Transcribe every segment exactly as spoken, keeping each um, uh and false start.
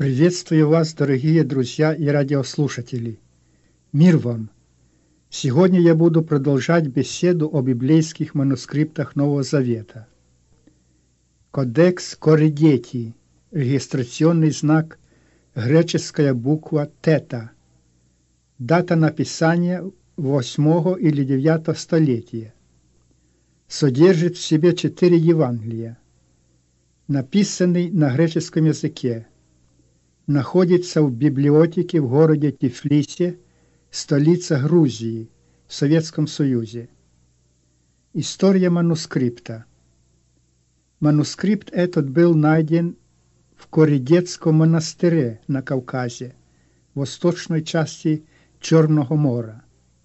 Приветствую вас, дорогие друзья и радиослушатели. Мир вам! Сегодня я буду продолжать беседу о библейских манускриптах Нового Завета. Кодекс Коридети, регистрационный знак, греческая буква тета. Дата написания восьмого или девятого столетия. Содержит в себе четыре Евангелия. Написанный на греческом языке. Находится в библиотеке в городе Тифлисе, столица Грузии, в Советском Союзе. История манускрипта. Манускрипт этот был найден в Коридетском монастыре на Кавказе, в восточной части Черного моря.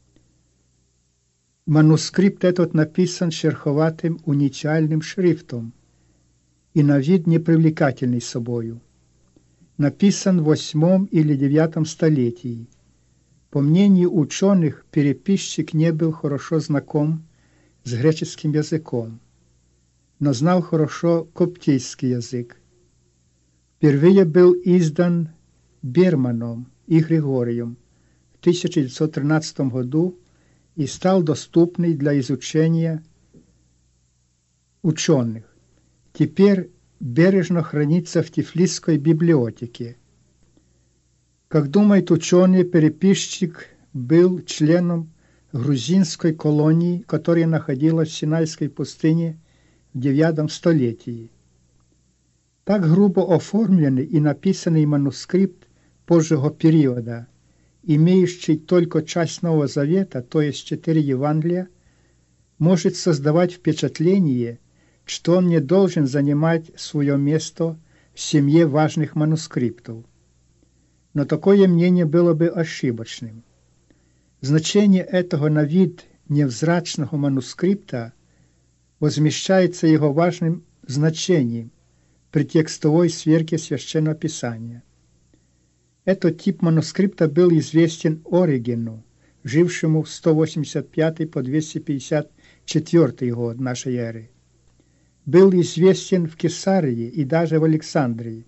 Манускрипт этот написан шероховатым уникальным шрифтом и на вид непривлекательный собою. Написан в восьмом или девятом столетии. По мнению ученых, переписчик не был хорошо знаком с греческим языком, но знал хорошо коптийский язык. Впервые был издан Берманом и Григорием в тысяча девятьсот тринадцатом году и стал доступный для изучения ученых. Теперь бережно хранится в Тифлисской библиотеке. Как думают ученые, переписчик был членом грузинской колонии, которая находилась в Синайской пустыне в девятом столетии. Так грубо оформленный и написанный манускрипт позжего периода, имеющий только часть Нового Завета, то есть четыре Евангелия, может создавать впечатление, что он не должен занимать свое место в семье важных манускриптов. Но такое мнение было бы ошибочным. Значение этого на вид невзрачного манускрипта возмещается его важным значением при текстовой сверке Священного Писания. Этот тип манускрипта был известен Оригену, жившему в сто восемьдесят пятый по двести пятьдесят четвёртый год нашей эры. Был известен в Кесарии и даже в Александрии.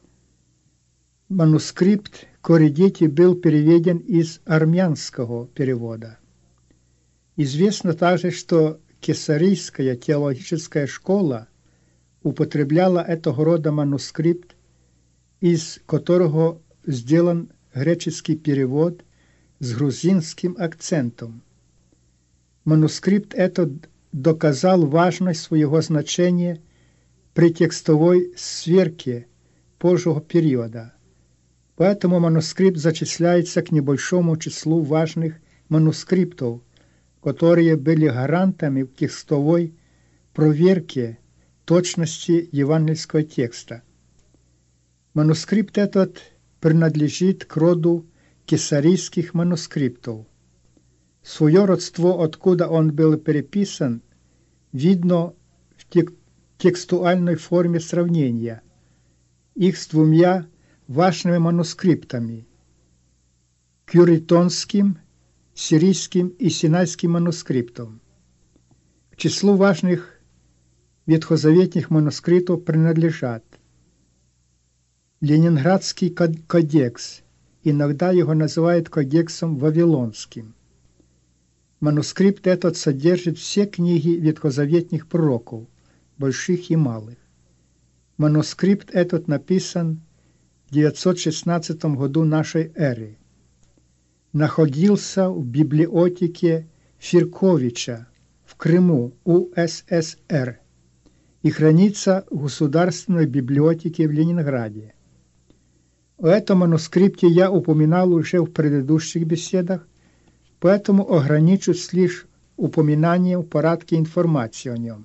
Манускрипт Коридети был переведен из армянского перевода. Известно также, что Кесарийская теологическая школа употребляла этого рода манускрипт, из которого сделан греческий перевод с грузинским акцентом. Манускрипт этот доказал важность своего значения при текстовой сверке позжего периода. Поэтому манускрипт зачисляется к небольшому числу важных манускриптов, которые были гарантами в текстовой проверке точности евангельского текста. Манускрипт этот принадлежит к роду кесарийских манускриптов. Свое родство, откуда он был переписан, видно в тек- текстуальной форме сравнения их с двумя важными манускриптами – кюритонским, сирийским и синайским манускриптом. К числу важных ветхозаветных манускриптов принадлежат Ленинградский кодекс, иногда его называют кодексом Вавилонским. Манускрипт этот содержит все книги ветхозаветных пророков, больших и малых. Манускрипт этот написан в девятьсот шестнадцатом году нашей эры. Находился в библиотеке Фирковича в Крыму, УССР, и хранится в Государственной библиотеке в Ленинграде. О этом манускрипте я упоминал уже в предыдущих беседах, поэтому ограничусь лишь упоминанием в порядке информации о нем.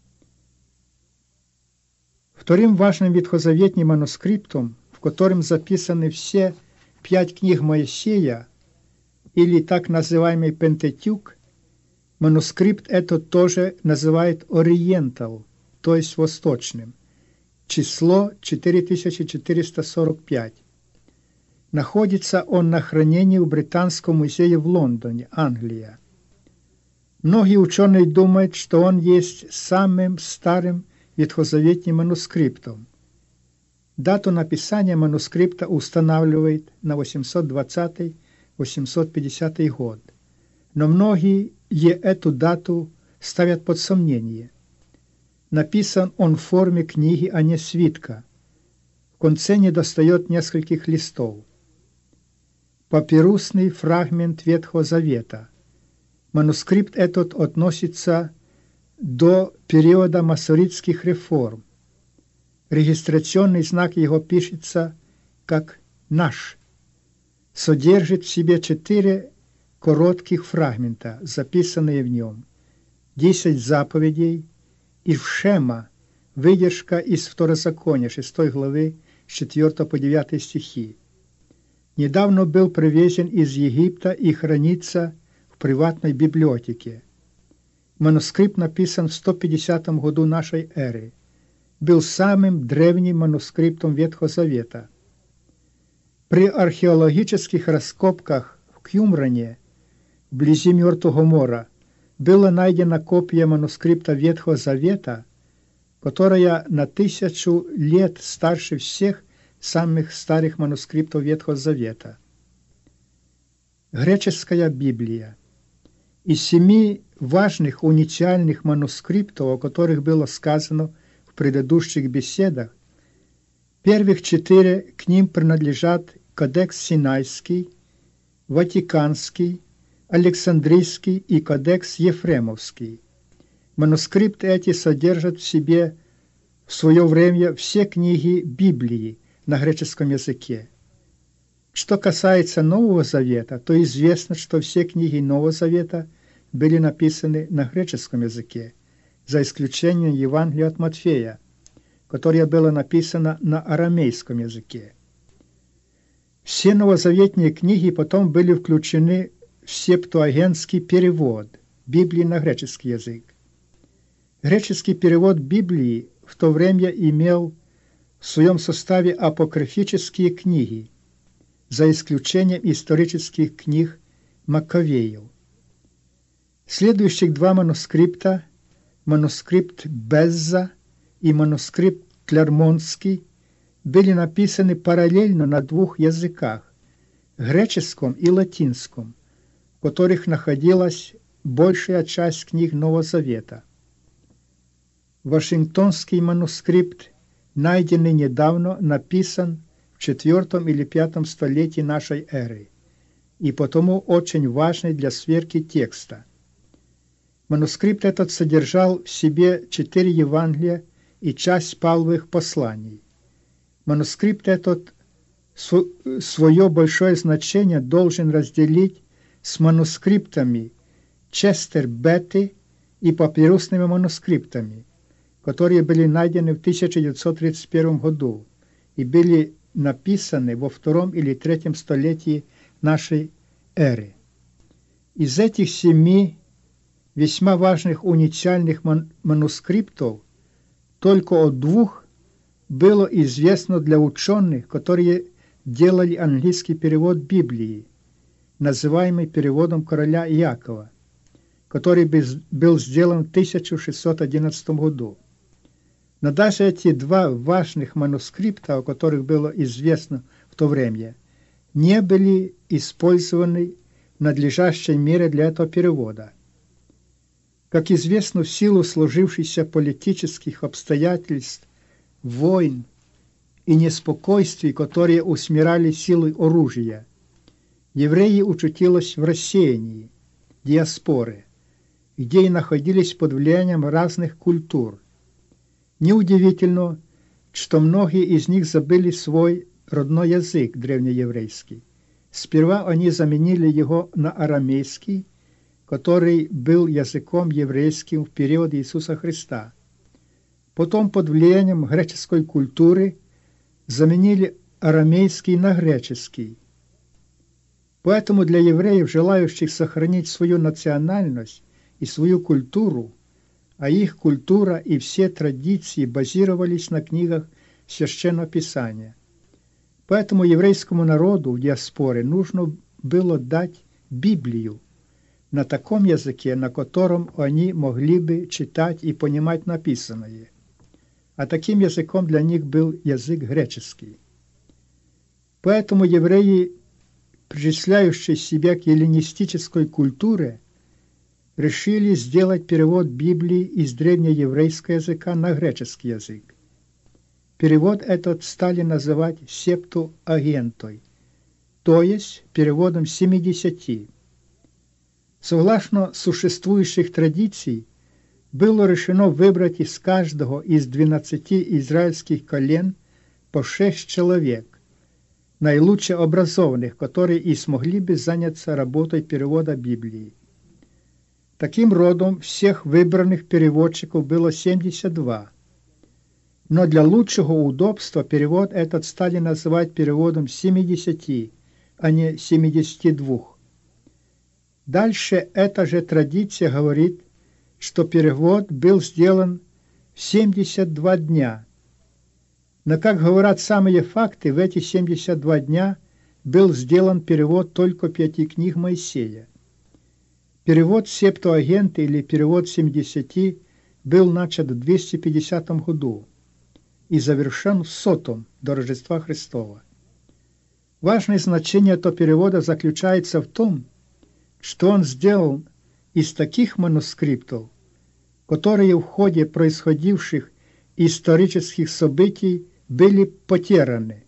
Вторым важным ветхозаветным манускриптом, в котором записаны все пять книг Моисея, или так называемый Пентатюк, манускрипт этот тоже называют Ориентал, то есть восточным. Число четыре тысячи четыреста сорок пять. Находится он на хранении в Британском музее в Лондоне, Англия. Многие ученые думают, что он есть самым старым ветхозаветным манускриптом. Дату написания манускрипта устанавливает на восемьсот двадцатый — восемьсот пятидесятый год, но многие эту дату ставят под сомнение. Написан он в форме книги, а не свитка. В конце недостает нескольких листов. Папирусный фрагмент Ветхого Завета. Манускрипт этот относится до периода масоритских реформ. Регистрационный знак его пишется как «наш». Содержит в себе четыре коротких фрагмента, записанные в нем, десять заповедей и вшема, выдержка из Второзакония, шестой главы, с четвёртого по девятый стихи. Недавно был привезен из Египта и хранится в приватной библиотеке. Манускрипт написан в сто пятидесятом году нашей эры. Был самым древним манускриптом Ветхого Завета. При археологических раскопках в Кюмране, вблизи Мертвого моря, была найдена копия манускрипта Ветхого Завета, которая на тысячу лет старше всех самых старых манускриптов Ветхого Завета. Греческая Библия. Из семи важных уникальных манускриптов, о которых было сказано в предыдущих беседах, первых четыре к ним принадлежат Кодекс Синайский, Ватиканский, Александрийский и Кодекс Ефремовский. Манускрипты эти содержат в себе в свое время все книги Библии на греческом языке. Что касается Нового Завета, то известно, что все книги Нового Завета были написаны на греческом языке, за исключением Евангелия от Матфея, которое было написано на арамейском языке. Все новозаветные книги потом были включены в септуагинтский перевод Библии на греческий язык. Греческий перевод Библии в то время имел в своем составе апокрифические книги, за исключением исторических книг Маккавеев. Следующих два манускрипта, манускрипт Безза и манускрипт Клермонтский, были написаны параллельно на двух языках – греческом и латинском, в которых находилась большая часть книг Нового Завета. Вашингтонский манускрипт, найденный недавно, написан в четвертом или пятом столетии нашей эры и потому очень важный для сверки текста. Манускрипт этот содержал в себе четыре Евангелия и часть Павловых посланий. Манускрипт этот свое большое значение должен разделить с манускриптами Честер-Бетти и папирусными манускриптами, которые были найдены в тысяча девятьсот тридцать первом году и были написаны во втором или третьем столетии нашей эры. Из этих семи весьма важных уникальных ман- манускриптов только о двух было известно для ученых, которые делали английский перевод Библии, называемый переводом короля Иакова, который был сделан в тысяча шестьсот одиннадцатом году. Но даже эти два важных манускрипта, о которых было известно в то время, не были использованы в надлежащей мере для этого перевода. Как известно, в силу сложившихся политических обстоятельств, войн и неспокойствий, которые усмирали силой оружия, евреи очутились в рассеянии, диаспоре, где и находились под влиянием разных культур. Неудивительно, что многие из них забыли свой родной язык, древнееврейский. Сперва они заменили его на арамейский, который был языком еврейским в период Иисуса Христа. Потом под влиянием греческой культуры заменили арамейский на греческий. Поэтому для евреев, желающих сохранить свою национальность и свою культуру, а их культура и все традиции базировались на книгах Священного Писания. Поэтому еврейскому народу в диаспоре нужно было дать Библию на таком языке, на котором они могли бы читать и понимать написанное. а таким языком для них был язык греческий. Поэтому евреи, причисляющие себя к эллинистической культуре, решили сделать перевод Библии из древнееврейского языка на греческий язык. Перевод этот стали называть септуагентой, то есть переводом семидесяти. Согласно существующих традиций, было решено выбрать из каждого из двенадцати израильских колен по шесть человек, наилучше образованных, которые и смогли бы заняться работой перевода Библии. Таким родом всех выбранных переводчиков было семьдесят два. Но для лучшего удобства перевод этот стали называть переводом семидесяти, а не семидесяти двух. Дальше эта же традиция говорит, что перевод был сделан в семьдесят два дня. Но, как говорят самые факты, в эти семьдесят два дня был сделан перевод только пяти книг Моисея. Перевод септуагенты или перевод семидесяти был начат в двести пятидесятом году и завершен в сотом до Рождества Христова. Важное значение этого перевода заключается в том, что он сделан из таких манускриптов, которые в ходе происходивших исторических событий были потеряны,